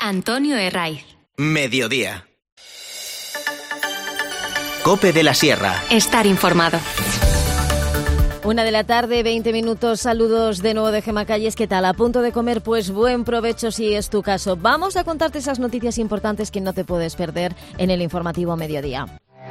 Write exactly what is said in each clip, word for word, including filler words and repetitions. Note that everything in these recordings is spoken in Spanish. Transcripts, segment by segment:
Antonio Herraiz. Mediodía. COPE de la Sierra. Estar informado. Una de la tarde, veinte minutos. Saludos de nuevo de Gemma Calles. ¿Qué tal? ¿A punto de comer? Pues buen provecho si es tu caso. Vamos a contarte esas noticias importantes que no te puedes perder en el informativo Mediodía.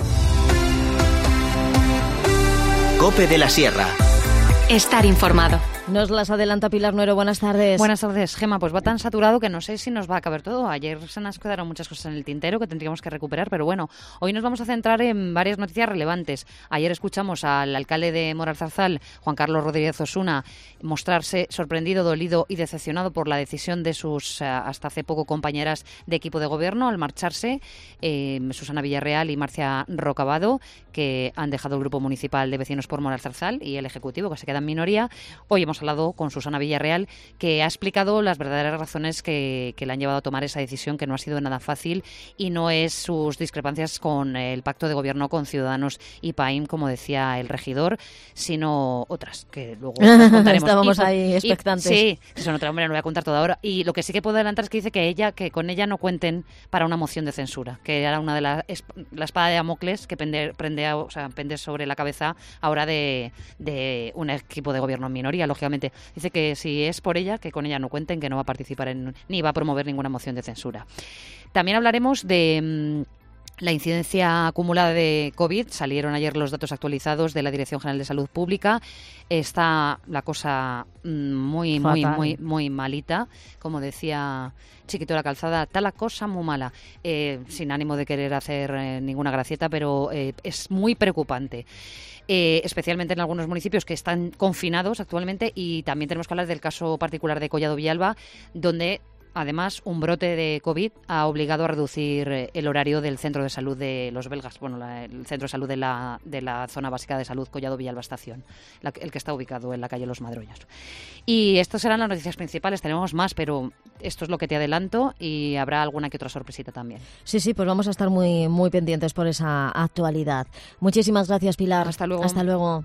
COPE de la Sierra. Estar informado. Nos las adelanta Pilar Nuero. Buenas tardes. Buenas tardes, Gemma. Pues va tan saturado que no sé si nos va a caber todo. Ayer se nos quedaron muchas cosas en el tintero que tendríamos que recuperar, pero bueno, hoy nos vamos a centrar en varias noticias relevantes. Ayer escuchamos al alcalde de Moralzarzal, Juan Carlos Rodríguez Osuna, mostrarse sorprendido, dolido y decepcionado por la decisión de sus hasta hace poco compañeras de equipo de gobierno al marcharse, eh, Susana Villarreal y Marcia Rocabado, que han dejado el Grupo Municipal de Vecinos por Moralzarzal, y el Ejecutivo, que se queda en minoría. Hoy hemos hablado con Susana Villarreal, que ha explicado las verdaderas razones que, que le han llevado a tomar esa decisión, que no ha sido nada fácil y no es sus discrepancias con el pacto de gobierno con Ciudadanos y P A I M, como decía el regidor, sino otras, que luego las contaremos. Estábamos y, ahí expectantes. Y, sí, eso no, hombre, no voy a contar todo ahora. Y lo que sí que puedo adelantar es que dice que ella, que con ella no cuenten para una moción de censura, que era una de las la espada de Damocles que pende, prende, o sea, pende sobre la cabeza ahora de, de un equipo de gobierno en minoría, lógicamente. Dice que si es por ella, que con ella no cuenten, que no va a participar en, ni va a promover ninguna moción de censura. También hablaremos de mmm, la incidencia acumulada de COVID. Salieron ayer los datos actualizados de la Dirección General de Salud Pública. Está la cosa mmm, muy, muy, Fatal. muy, muy malita. Como decía Chiquito de la Calzada, está la cosa muy mala. Eh, sin ánimo de querer hacer eh, ninguna gracieta, pero eh, es muy preocupante. Eh, especialmente en algunos municipios que están confinados actualmente, y también tenemos que hablar del caso particular de Collado Villalba, donde además un brote de COVID ha obligado a reducir el horario del centro de salud de los belgas, bueno, la, el centro de salud de la, de la zona básica de salud Collado Villalba Estación, la, el que está ubicado en la calle Los Madroños. Y estas serán las noticias principales, tenemos más, pero esto es lo que te adelanto, y habrá alguna que otra sorpresita también. Sí, sí, pues vamos a estar muy, muy pendientes por esa actualidad. Muchísimas gracias, Pilar. Hasta luego. Hasta luego.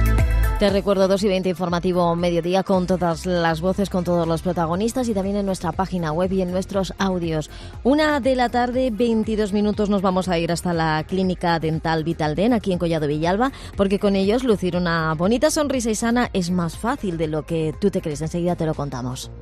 Te recuerdo dos y veinte informativo Mediodía, con todas las voces, con todos los protagonistas, y también en nuestra página web y en nuestros audios. Una de la tarde, veintidós minutos, nos vamos a ir hasta la Clínica Dental Vitalden, aquí en Collado Villalba, porque con ellos lucir una bonita sonrisa y sana es más fácil de lo que tú te crees. Enseguida te lo contamos.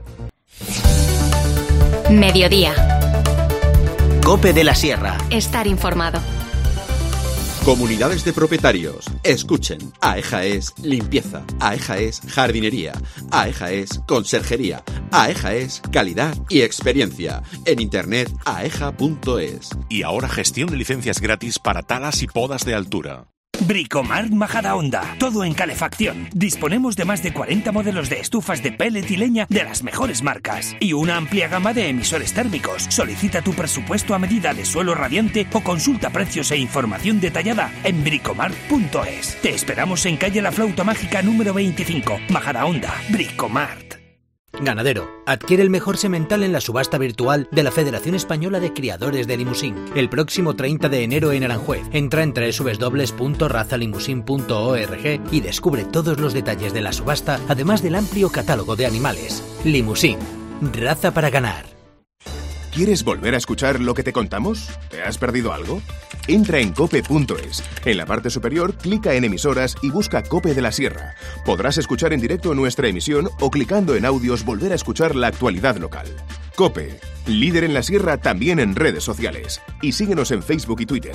Mediodía. COPE de la Sierra. Estar informado. Comunidades de propietarios, escuchen. AEJA es limpieza, AEJA es jardinería, AEJA es conserjería, AEJA es calidad y experiencia. En internet aeja punto es. Y ahora gestión de licencias gratis para talas y podas de altura. Bricomart Majadahonda, todo en calefacción. Disponemos de más de cuarenta modelos de estufas de pellet y leña de las mejores marcas y una amplia gama de emisores térmicos. Solicita tu presupuesto a medida de suelo radiante o consulta precios e información detallada en bricomart punto es. Te esperamos en calle La Flauta Mágica número veinticinco, Majadahonda. Bricomart. Ganadero, adquiere el mejor semental en la subasta virtual de la Federación Española de Criadores de Limusín el próximo treinta de enero en Aranjuez. Entra en doble u doble u doble u punto raza limusín punto org y descubre todos los detalles de la subasta, además del amplio catálogo de animales. Limusín, raza para ganar. ¿Quieres volver a escuchar lo que te contamos? ¿Te has perdido algo? Entra en cope punto es. En la parte superior, clica en emisoras y busca COPE de la Sierra. Podrás escuchar en directo nuestra emisión o, clicando en audios, volver a escuchar la actualidad local. COPE, líder en la Sierra también en redes sociales. Y síguenos en Facebook y Twitter.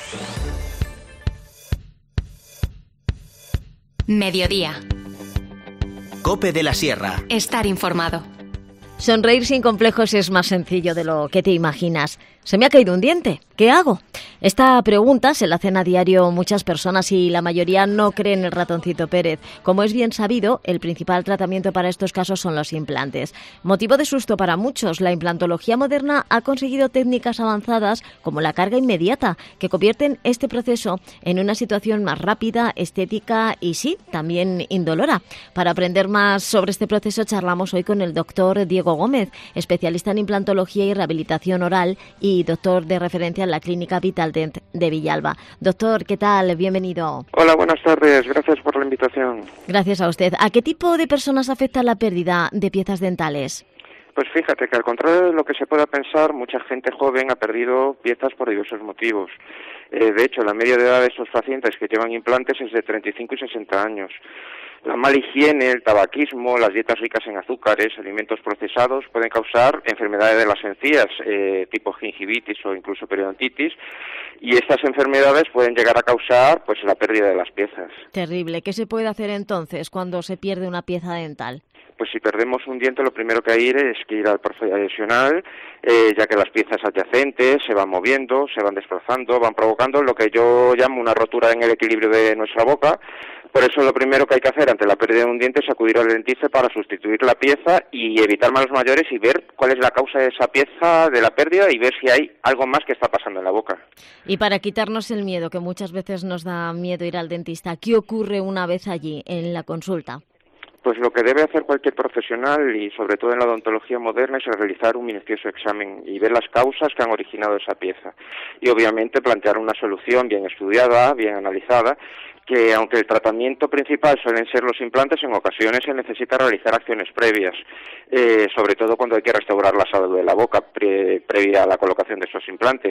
Mediodía. COPE de la Sierra. Estar informado. Sonreír sin complejos es más sencillo de lo que te imaginas. ¿Se me ha caído un diente? ¿Qué hago? Esta pregunta se la hacen a diario muchas personas y la mayoría no creen en el ratoncito Pérez. Como es bien sabido, el principal tratamiento para estos casos son los implantes. Motivo de susto para muchos, la implantología moderna ha conseguido técnicas avanzadas como la carga inmediata, que convierten este proceso en una situación más rápida, estética y sí, también indolora. Para aprender más sobre este proceso charlamos hoy con el doctor Diego Gómez, especialista en implantología y rehabilitación oral y doctor de referencia en la Clínica Vitaldent de Villalba. Doctor, ¿qué tal? Bienvenido. Hola, buenas tardes. Gracias por la invitación. Gracias a usted. ¿A qué tipo de personas afecta la pérdida de piezas dentales? Pues fíjate que al contrario de lo que se pueda pensar, mucha gente joven ha perdido piezas por diversos motivos. Eh, de hecho, la media de edad de estos pacientes que llevan implantes es de treinta y cinco y sesenta años. La mala higiene, el tabaquismo, las dietas ricas en azúcares, alimentos procesados pueden causar enfermedades de las encías, eh, tipo gingivitis o incluso periodontitis, y estas enfermedades pueden llegar a causar pues la pérdida de las piezas. Terrible. ¿Qué se puede hacer entonces cuando se pierde una pieza dental? Pues si perdemos un diente, lo primero que hay es que ir al profesional, eh, ya que las piezas adyacentes se van moviendo, se van desplazando, van provocando lo que yo llamo una rotura en el equilibrio de nuestra boca. Por eso lo primero que hay que hacer ante la pérdida de un diente es acudir al dentista para sustituir la pieza y evitar males mayores y ver cuál es la causa de esa pieza, de la pérdida, y ver si hay algo más que está pasando en la boca. Y para quitarnos el miedo, que muchas veces nos da miedo ir al dentista, ¿qué ocurre una vez allí, en la consulta? Pues lo que debe hacer cualquier profesional, y sobre todo en la odontología moderna, es realizar un minucioso examen y ver las causas que han originado esa pieza. Y obviamente plantear una solución bien estudiada, bien analizada, que aunque el tratamiento principal suelen ser los implantes, en ocasiones se necesita realizar acciones previas, eh, sobre todo cuando hay que restaurar la salud de la boca pre- previa a la colocación de esos implantes.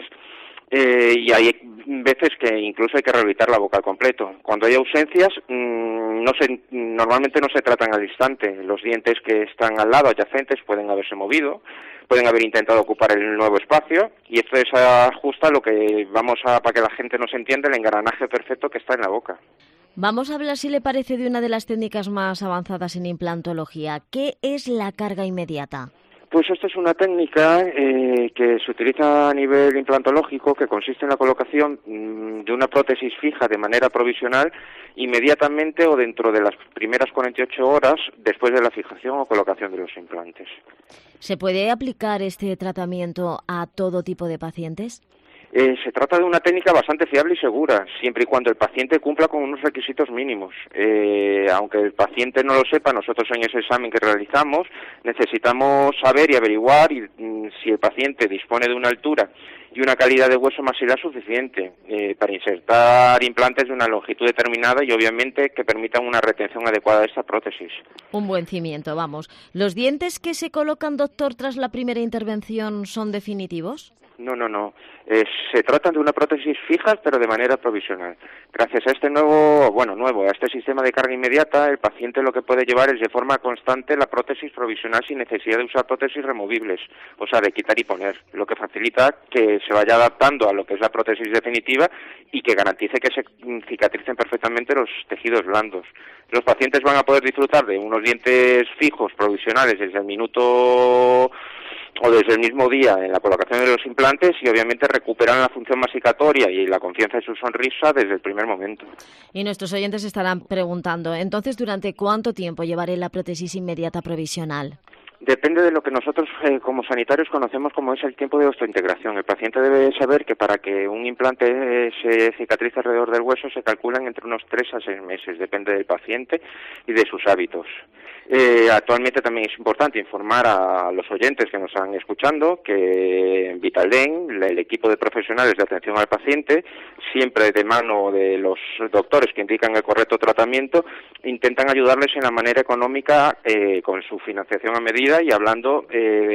Eh, y hay veces que incluso hay que rehabilitar la boca al completo. Cuando hay ausencias, mmm, no se, normalmente no se tratan al instante. Los dientes que están al lado, adyacentes, pueden haberse movido, pueden haber intentado ocupar el nuevo espacio, y esto es ajusta lo que vamos a, para que la gente nos entienda, el engranaje perfecto que está en la boca. Vamos a hablar, si le parece, de una de las técnicas más avanzadas en implantología. ¿Qué es la carga inmediata? Pues esta es una técnica eh, que se utiliza a nivel implantológico, que consiste en la colocación mmm, de una prótesis fija de manera provisional inmediatamente o dentro de las primeras cuarenta y ocho horas después de la fijación o colocación de los implantes. ¿Se puede aplicar este tratamiento a todo tipo de pacientes? Eh, se trata de una técnica bastante fiable y segura, siempre y cuando el paciente cumpla con unos requisitos mínimos. Eh, aunque el paciente no lo sepa, nosotros en ese examen que realizamos necesitamos saber y averiguar y, mm, si el paciente dispone de una altura y una calidad de hueso maxilar suficiente eh, para insertar implantes de una longitud determinada y obviamente que permitan una retención adecuada de esta prótesis. Un buen cimiento, vamos. ¿Los dientes que se colocan, doctor, tras la primera intervención son definitivos? No, no, no. Eh, se trata de una prótesis fija, pero de manera provisional. Gracias a este nuevo, bueno, nuevo, a este sistema de carga inmediata, el paciente lo que puede llevar es de forma constante la prótesis provisional sin necesidad de usar prótesis removibles, o sea, de quitar y poner, lo que facilita que se vaya adaptando a lo que es la prótesis definitiva y que garantice que se cicatricen perfectamente los tejidos blandos. Los pacientes van a poder disfrutar de unos dientes fijos provisionales desde el minuto o desde el mismo día en la colocación de los implantes, y obviamente recuperan la función masticatoria y la confianza de su sonrisa desde el primer momento. Y nuestros oyentes estarán preguntando, entonces, ¿durante cuánto tiempo llevaré la prótesis inmediata provisional? Depende de lo que nosotros eh, como sanitarios conocemos como es el tiempo de osteointegración. El paciente debe saber que para que un implante eh, se cicatrice alrededor del hueso se calculan entre unos tres a seis meses, depende del paciente y de sus hábitos. Eh, actualmente también es importante informar a los oyentes que nos están escuchando que en Vitaldent, el equipo de profesionales de atención al paciente, siempre de mano de los doctores que indican el correcto tratamiento, intentan ayudarles en la manera económica eh, con su financiación a medida, y hablando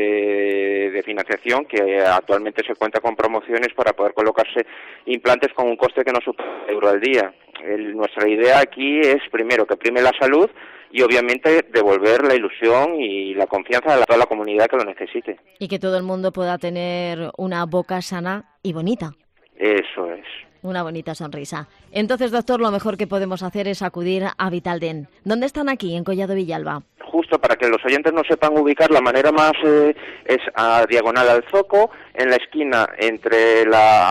eh, de financiación, que actualmente se cuenta con promociones para poder colocarse implantes con un coste que no supera un euro al día. El, nuestra idea aquí es, primero, que prime la salud y obviamente devolver la ilusión y la confianza a toda la comunidad que lo necesite. Y que todo el mundo pueda tener una boca sana y bonita. Eso es. Una bonita sonrisa. Entonces, doctor, lo mejor que podemos hacer es acudir a Vitaldent. ¿Dónde están aquí, en Collado Villalba? Justo para que los oyentes no sepan ubicar, la manera más eh, es a diagonal al Zoco, en la esquina entre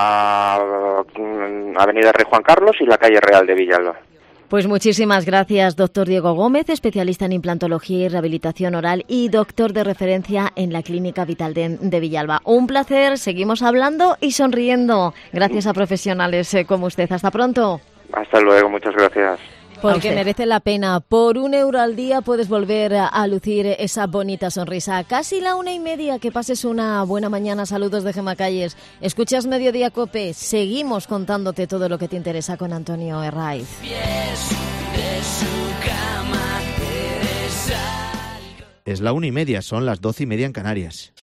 la uh, avenida Rey Juan Carlos y la calle Real de Villalba. Pues muchísimas gracias, doctor Diego Gómez, especialista en implantología y rehabilitación oral y doctor de referencia en la Clínica Vitaldent de Villalba. Un placer, seguimos hablando y sonriendo gracias a profesionales como usted. Hasta pronto. Hasta luego, muchas gracias. Porque merece la pena. Por un euro al día puedes volver a lucir esa bonita sonrisa. Casi la una y media. Que pases una buena mañana. Saludos de Gemma Calles. Escuchas Mediodía Cope. Seguimos contándote todo lo que te interesa con Antonio Herraiz. Es la una y media, son las doce y media en Canarias.